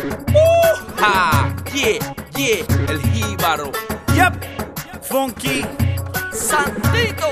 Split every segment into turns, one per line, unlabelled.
Yeah, el jíbaro.
Yep, Funky
Santito.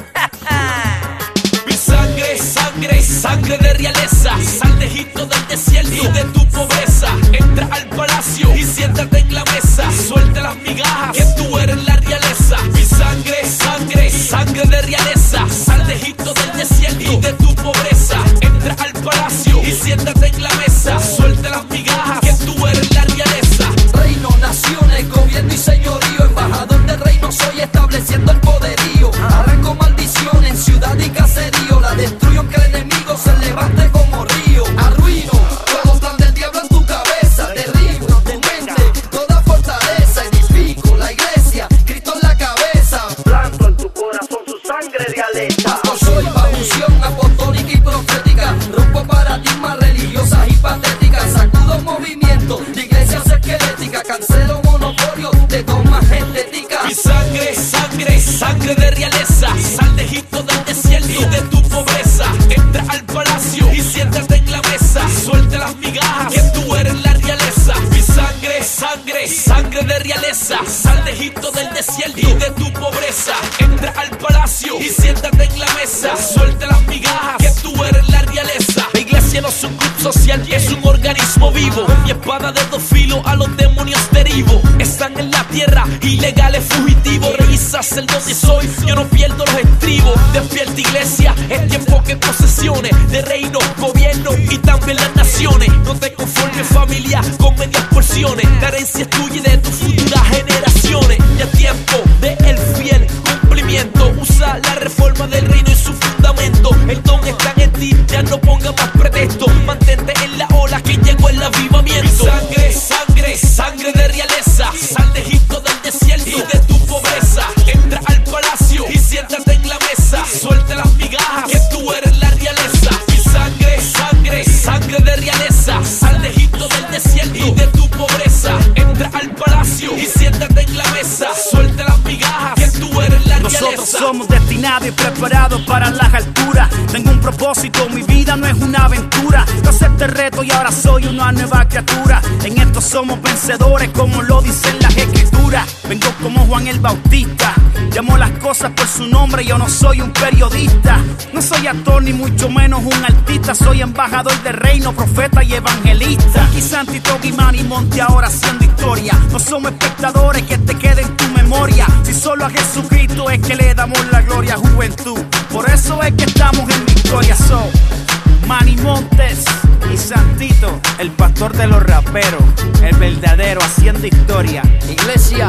Mi sangre, sangre, sangre de realeza. Sal de Egipto del desierto y de tu pobreza. Entra al palacio y siéntate en la mesa. Suelta las migajas, que tú eres la realeza. Mi sangre, sangre, sangre de realeza. Sal de Egipto del desierto y de tu pobreza. Entra al palacio y siéntate en la mesa. Suelta las migajas, que tú eres la realeza.
Reino, naciones, gobierno y señorío. Embajador del reino soy, estableciendo el poderío. Arranco maldición en ciudad y caserío. La destruyo aunque el enemigo se levante como río. Arruino todo plan del diablo en tu cabeza. Derribo tu mente, toda fortaleza. Edifico la iglesia, Cristo en la cabeza.
Planto en tu corazón su sangre realeza.
Pastor soy, bajo unción apostólica y profética. Rompo paradigmas religiosas y patéticas. Sacudo movimientos de iglesias esqueléticas. Cancelo monopolio de dogmas estéticas.
Mi sangre, sangre, sangre de realeza. Sal de Egipto del desierto y de tu pobreza. Entra al palacio y siéntate en la mesa. Suelta las migajas, que tú eres la realeza. Mi sangre, sangre, sangre de realeza. Sal de Egipto del desierto y de tu pobreza. Entra al palacio y siéntate en la mesa. Suelta las migajas, que tú eres la realeza. La iglesia no es un club social, es un organismo vivo. Con mi espada de dos filos a los demonios derivo. Están en la tierra, ilegales fugitivos. Rey y sacerdote soy, yo no pierdo los estribos. Despierta iglesia, es tiempo que posesiones de reino, gobierno y también las naciones. No te conformes familia con medias porciones. La herencia es tuya y de tus futuras generaciones. Ya es tiempo de el fiel cumplimiento. Usa la reforma del reino y su fundamento. El don está en ti, ya no ponga más pretexto. Mantente en la ola que llegó el avivamiento. Mi sangre, sangre, sangre de realeza. Sal de Egipto del desierto y de tu pobreza. Entra al palacio y siéntate en la mesa. Suelta las migajas, que tú eres la realeza. Mi sangre, sangre, sangre de realeza. Sal de Egipto del desierto y de tu pobreza. Entra al palacio y siéntate en la mesa. Suelta las migajas, que tú eres la realeza.
Nosotros somos destinados y preparados para las alturas. Tengo un propósito, mi vida no es una aventura. Yo acepté el reto y ahora soy una nueva criatura. En esto somos vencedores como lo dicen las escrituras. Vengo como Juan el Bautista, llamo las cosas por su nombre, yo no soy un periodista. No soy actor ni mucho menos un artista. Soy embajador del reino, profeta y evangelista. Funky Santito, Guimán y Monte ahora haciendo historia. No somos espectadores que te quede en tu memoria. Si solo a Jesucristo es que le damos la gloria, juventud. Por eso es que estamos en victoria. So, Manny Montes y Santito, el pastor de los raperos, el verdadero haciendo historia.
Iglesia,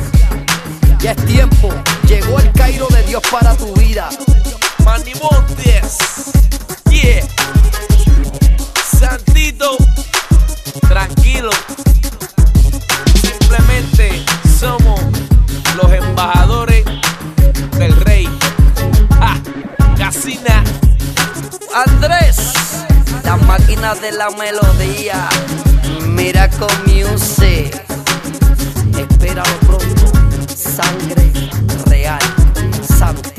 ya es tiempo. Llegó el Cairo de Dios para tu vida.
Manny Montes, yeah. Santito, tranquilo. Simplemente somos los embajadores del rey. Casina.
Andrés, las máquinas de la melodía. Miracle Music. Espéralo pronto. Sangre real. Sangre.